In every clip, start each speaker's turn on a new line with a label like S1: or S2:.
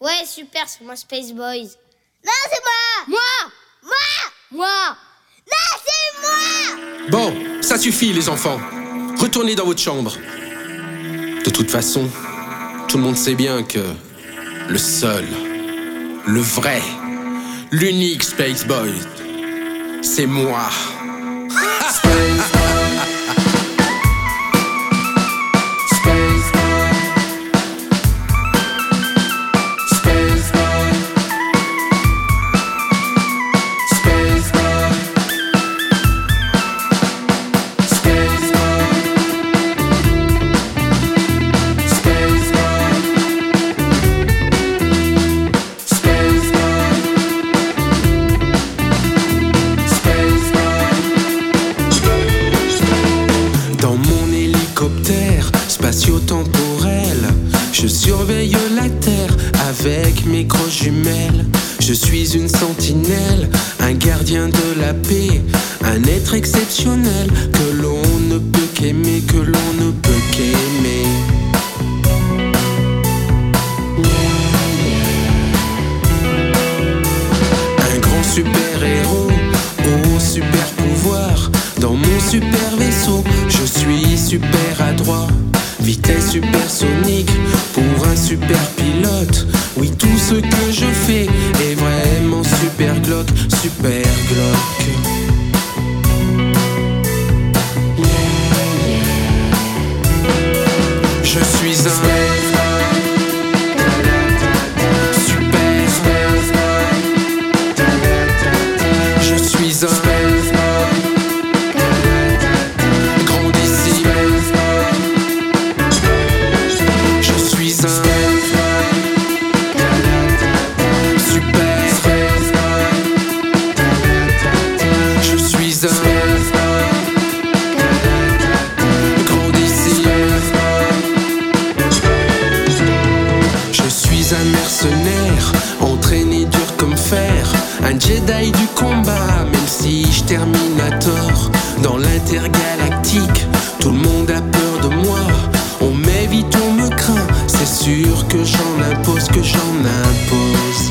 S1: Ouais, super, c'est moi Space Boys. Non, c'est moi. Moi. Non, c'est moi.
S2: Bon, ça suffit les enfants. Retournez dans votre chambre. De toute façon, tout le monde sait bien que le seul, le vrai, l'unique Space Boy, c'est moi. Spatio-temporel, je surveille la Terre avec mes grosses jumelles. Je suis une sentinelle, un gardien de la paix, un être exceptionnel que l'on ne peut qu'aimer, que l'on ne peut qu'aimer. Un grand super-héros au super pouvoir. Dans mon super vaisseau, je suis super adroit. Vitesse supersonique pour un super pilote. Oui, tout ce que je fais est vraiment super Glock, super Glock. Je suis un un mercenaire, entraîné dur comme fer, un Jedi du combat, même si je Terminator. Dans l'intergalactique, tout le monde a peur de moi. On m'évite, on me craint, c'est sûr que j'en impose, que j'en impose.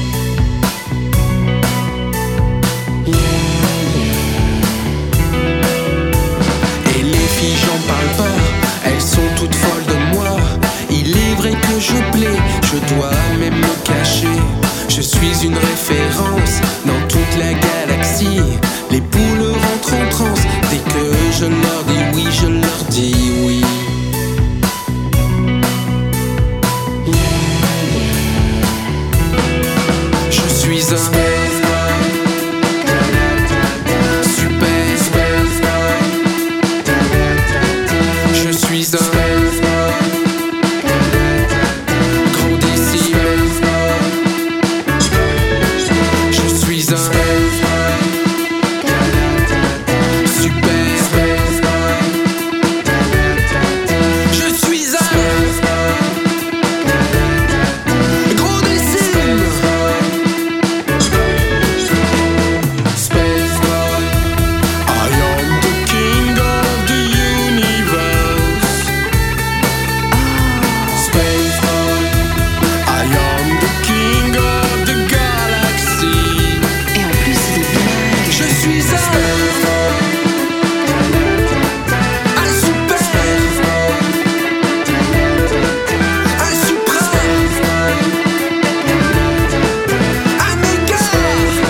S2: Et les filles, j'en parle pas, elles sont toutes folles de moi. Il est vrai que je plais, je dois même me cacher. Je suis une référence dans toute la galaxie. Les poules rentrent en transe dès que je leur dis oui, je leur dis oui. Je suis un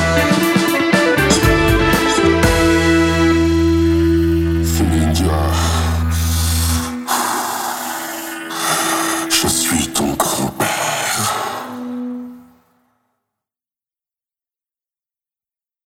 S3: Ninja.